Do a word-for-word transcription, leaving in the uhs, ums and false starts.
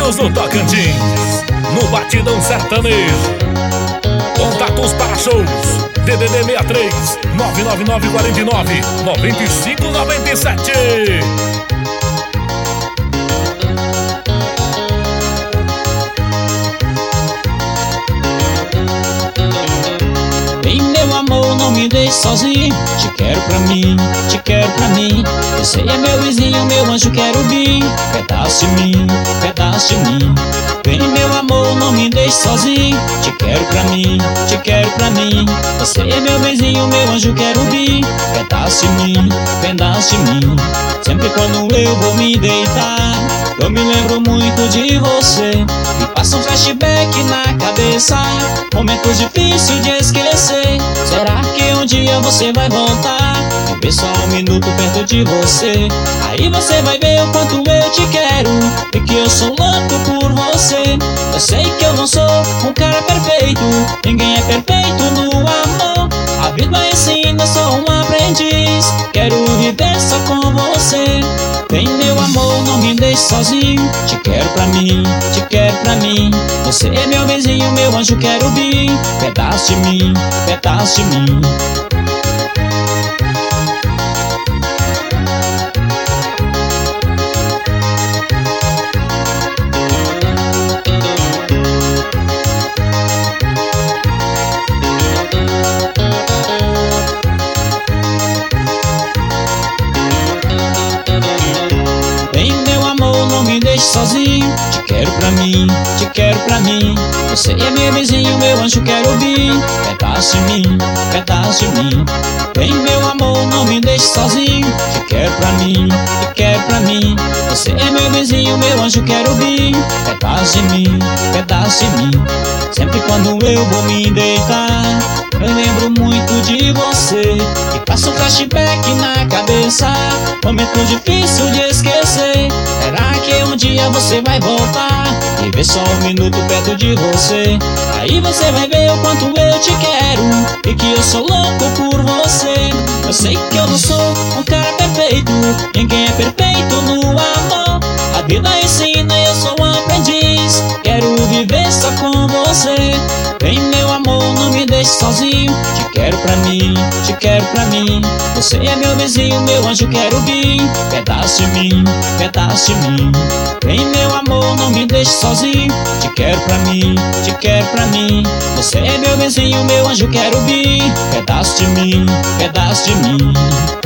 Guarulhos, no Tocantins, no Batidão Sertanejo. Contatos para shows: D D D sessenta e três, nove nove nove, quatro nove, nove cinco nove sete. Vem, meu amor, não me deixe sozinho. Te quero pra mim, te quero pra mim. Você é meu vizinho, meu anjo querubim. Pedaço de mim, pedaço de mim. Vem, meu amor, não me deixe sozinho. Te quero pra mim, te quero pra mim. Você é meu vizinho, meu anjo querubim. Pedaço de mim, pedaço de mim. Sempre quando eu vou me deitar, eu me lembro muito de você. Me passa um flashback na cabeça, momentos difíceis de esquecer. Será que um dia você vai voltar? Viver só um minuto perto de você. Aí você vai ver o quanto eu te quero e que eu sou louco por você. Eu sei que eu não sou um cara perfeito, ninguém é perfeito no amor. A vida ensina, eu sou um aprendiz. Quero viver só com você. Vem, meu amor, não me deixe sozinho. Te quero pra mim, te quero pra mim. Você é meu vizinho, meu anjo querubim. Pedaço de mim, pedaço de mim. Vem, meu amor, não me deixe sozinho. Te quero pra mim, te quero pra mim. Você é meu vizinho, meu anjo querubim. Pedaço de mim, pedaço de mim. Vem, meu amor, não me deixe sozinho. Te quero pra mim, te quero pra mim. Você é meu vizinho, meu anjo querubim. Pedaço de mim, pedaço de mim. Sempre quando eu vou me deitar, eu lembro muito de você. E passo um flashback na cabeça, momento difícil de esquecer. Será que um dia você vai voltar? Viver só um minuto perto de você. Aí você vai ver o quanto eu te quero e que eu sou louco por você. Eu sei que eu não sou um cara perfeito, ninguém é perfeito no amor. A vida ensina, eu sou um aprendiz. Quero viver só com você. Vem, meu amor, não me deixe sozinho. Te quero pra mim, te quero pra mim. Você é meu vizinho, meu anjo querubim. Pedaço de mim, pedaço de mim. Vem, meu amor, não me deixe sozinho. Te quero pra mim, te quero pra mim. Você é meu vizinho, meu anjo querubim. Pedaço de mim, pedaço de mim.